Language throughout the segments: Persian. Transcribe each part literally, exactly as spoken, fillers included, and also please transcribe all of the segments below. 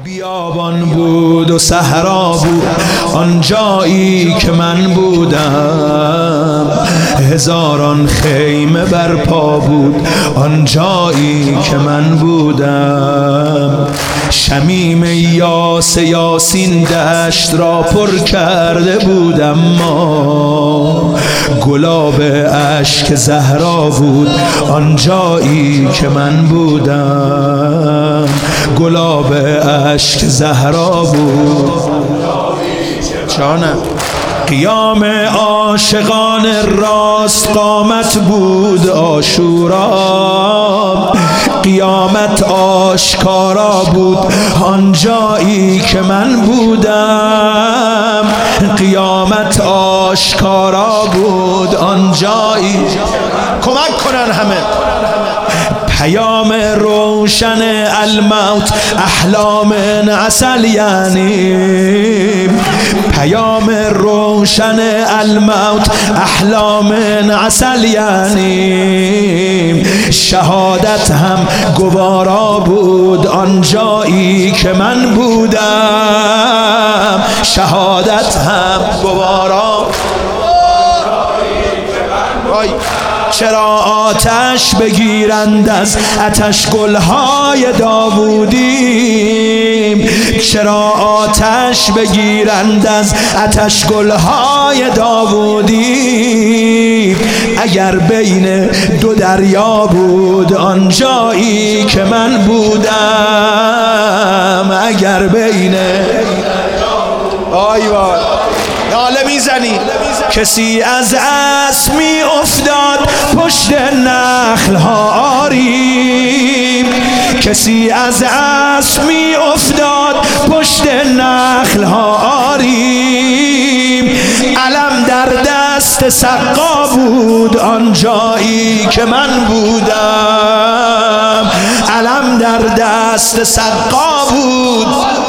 بیابان بود و صحرا بود آن جایی که من بودم، هزاران خیمه برپا بود آن جایی که من بودم. شمیم یاس یاسین دشت را پر کرده بودم، ما گلاب اشک زهرا بود آن جایی که من بودم، گلاب اشک زهرا بود. جانم قیام عاشقان راست قامت بود عاشورا، قیامت آشکارا بود آن جایی که من بودم، قیامت آشکارا بود آن جایی. کمک کنن همه. پیام روشن الموت احلام عسل یعنی، پیام روشن الموت احلام عسل یعنی، شهادت هم گوارا بود آن جایی که من بودم، شهادت هم گوارا. چرا آتش بگیرند از آتش گلهای داوودی، چرا آتش بگیرند از آتش گلهای داوودی، اگر بین دو دریا بود آن جایی که من بودم، اگر بین آی وای ناله میزنی. کسی از اسب می افتاد پشت نخل ها آریم، کسی از اسب می افتاد پشت نخل ها آریم، علم در دست سقا بود آن جایی که من بودم، علم در دست سقا بود.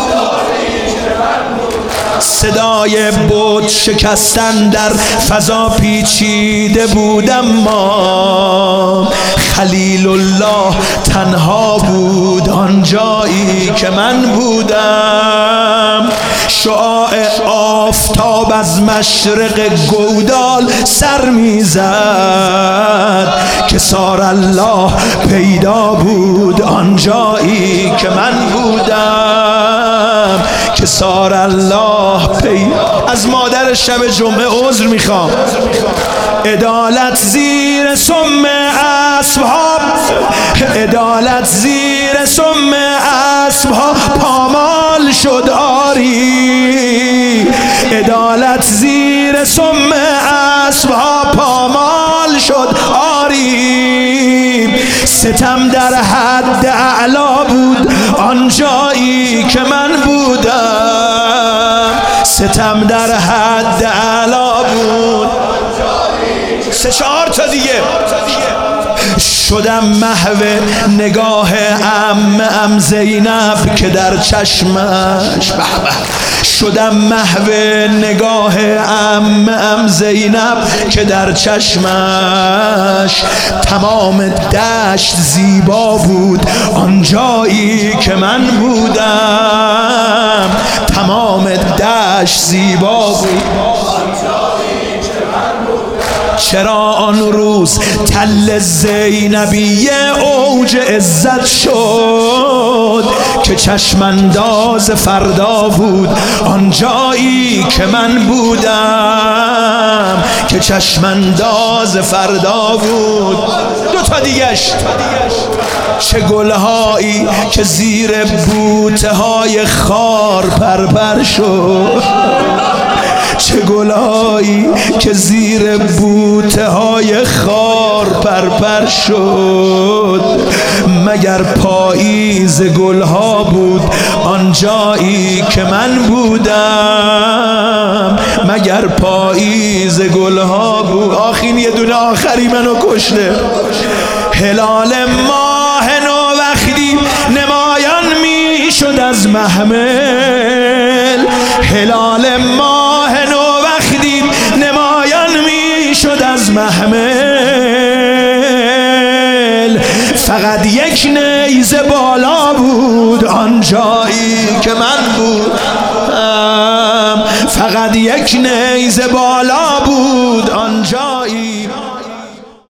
صدای بت شکستن در فضا پیچیده بودم، ما خلیل الله تنها بود آن جایی که من بودم، شعاع آفتاب از مشرق گودال سر میزد، که سار الله پیدا بود آن جایی که من بودم، که سار الله پیدا. از مادر شب جمعه عذر میخوام. عدالت زیر سم اسبها، عدالت زیر سم اسبها پامال شد آری، عدالت زیر سم اسبها پامال شد آری، ستم در حد اعلا بود آن جایی که من بودم، ستم در حد اعلا بود. سه چهار تا دیگه. شدم محو نگاه ام ام زینب که در چشمش، به به، شدم محو نگاه ام ام زینب که در چشمش، تمام دشت زیبا بود آن جایی که من بودم، تمام دشت زیبا بود. چرا آن روز تل زینبیه اوج عزت شد، که چشم انداز فردا بود آن جایی که من بودم، که چشم انداز فردا بود. دو تا دیگش. چه گلهایی که زیر بوته های خار پرپر شد، چه گلهایی که زیر بوته های خار پرپر شد، مگر پاییز گلها بود آن جایی که من بودم، مگر پاییز گلها بود. آخین یه دونه آخری منو کشته. هلال ماه نو وقتی نمایان می شد از محمل، هلال ماه نو وقتی نمایان می شد از محمل، فقط یک نیزه بالا بود آن جایی که من بودم، فقط یک نیزه بالا بود